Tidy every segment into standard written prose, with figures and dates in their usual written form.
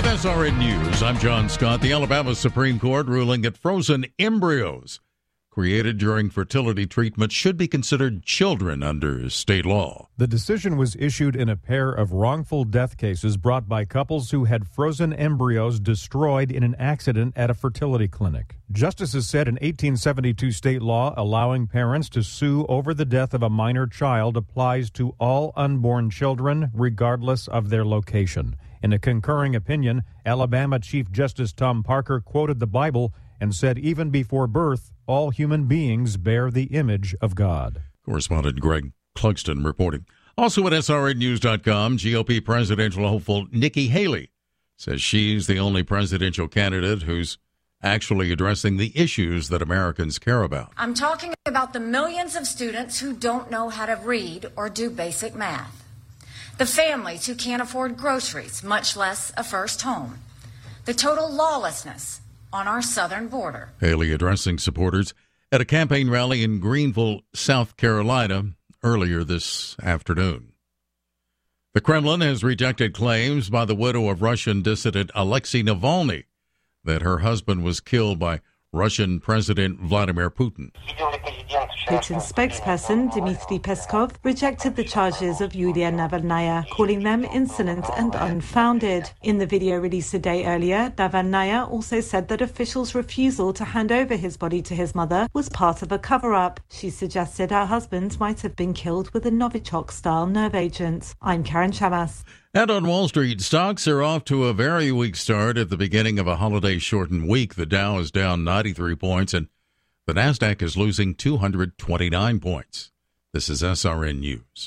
With SRN News, I'm John Scott. The Alabama Supreme Court ruling that frozen embryos created during fertility treatment should be considered children under state law. The decision was issued in a pair of wrongful death cases brought by couples who had frozen embryos destroyed in an accident at a fertility clinic. Justices said an 1872 state law allowing parents to sue over the death of a minor child applies to all unborn children, regardless of their location. In a concurring opinion, Alabama Chief Justice Tom Parker quoted the Bible and said even before birth, all human beings bear the image of God. Correspondent Greg Clugston reporting. Also at SRNnews.com, GOP presidential hopeful Nikki Haley says she's the only presidential candidate who's actually addressing the issues that Americans care about. I'm talking about the millions of students who don't know how to read or do basic math. The families who can't afford groceries, much less a first home. The total lawlessness on our southern border. Haley addressing supporters at a campaign rally in Greenville, South Carolina, earlier this afternoon. The Kremlin has rejected claims by the widow of Russian dissident Alexei Navalny that her husband was killed by Russian President Vladimir Putin. Putin's spokesperson, Dmitry Peskov, rejected the charges of Yulia Navalnaya, calling them insolent and unfounded. In the video released a day earlier, Navalnaya also said that officials' refusal to hand over his body to his mother was part of a cover-up. She suggested her husband might have been killed with a Novichok-style nerve agent. I'm Karen Chamas. And on Wall Street, stocks are off to a very weak start at the beginning of a holiday-shortened week. The Dow is down 93 points, and the Nasdaq is losing 229 points. This is SRN News.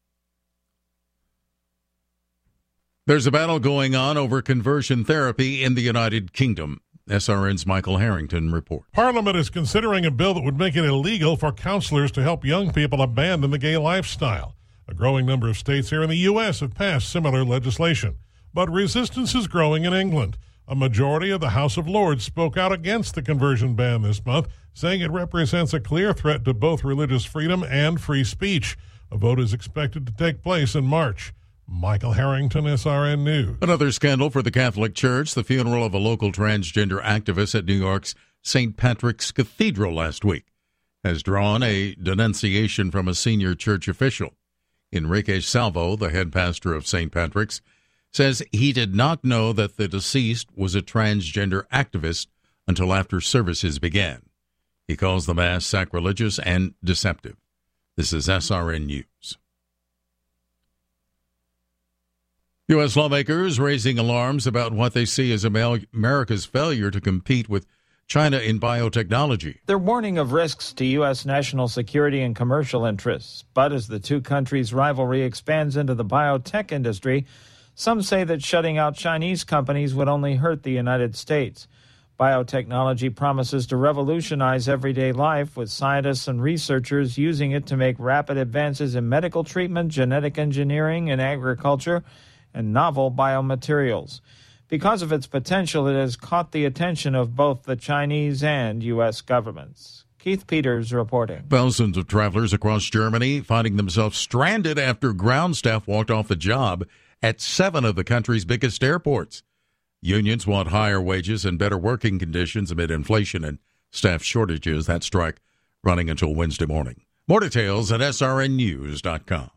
There's a battle going on over conversion therapy in the United Kingdom. SRN's Michael Harrington reports. Parliament is considering a bill that would make it illegal for counselors to help young people abandon the gay lifestyle. A growing number of states here in the U.S. have passed similar legislation. But resistance is growing in England. A majority of the House of Lords spoke out against the conversion ban this month, saying it represents a clear threat to both religious freedom and free speech. A vote is expected to take place in March. Michael Harrington, SRN News. Another scandal for the Catholic Church, the funeral of a local transgender activist at New York's St. Patrick's Cathedral last week, has drawn a denunciation from a senior church official. Enrique Salvo, the head pastor of St. Patrick's, says he did not know that the deceased was a transgender activist until after services began. He calls the Mass sacrilegious and deceptive. This is SRN News. U.S. lawmakers raising alarms about what they see as America's failure to compete with China in biotechnology. They're warning of risks to U.S. national security and commercial interests. But as the two countries' rivalry expands into the biotech industry, some say that shutting out Chinese companies would only hurt the United States. Biotechnology promises to revolutionize everyday life, with scientists and researchers using it to make rapid advances in medical treatment, genetic engineering, and agriculture, and novel biomaterials. Because of its potential, it has caught the attention of both the Chinese and U.S. governments. Keith Peters reporting. Thousands of travelers across Germany finding themselves stranded after ground staff walked off the job at 7 of the country's biggest airports. Unions want higher wages and better working conditions amid inflation and staff shortages. That strike running until Wednesday morning. More details at srnnews.com.